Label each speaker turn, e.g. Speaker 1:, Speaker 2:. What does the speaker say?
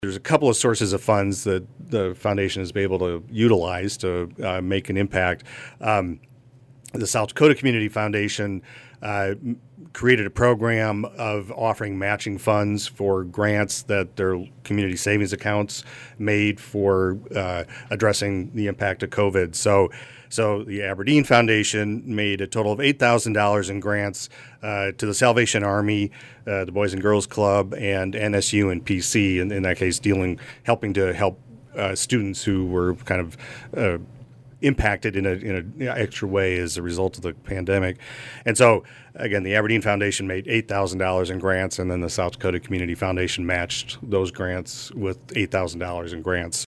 Speaker 1: There's a couple of sources of funds that the foundation has been able to utilize to make an impact. The South Dakota Community Foundation created a program of offering matching funds for grants that their community savings accounts made for addressing the impact of COVID. So the Aberdeen Foundation made a total of $8,000 in grants to the Salvation Army, the Boys and Girls Club, and NSU and PC. In that case, helping to help students who were kind of impacted in an extra way as a result of the pandemic. And so, again, the Aberdeen Foundation made $8,000 in grants, and then the South Dakota Community Foundation matched those grants with $8,000 in grants.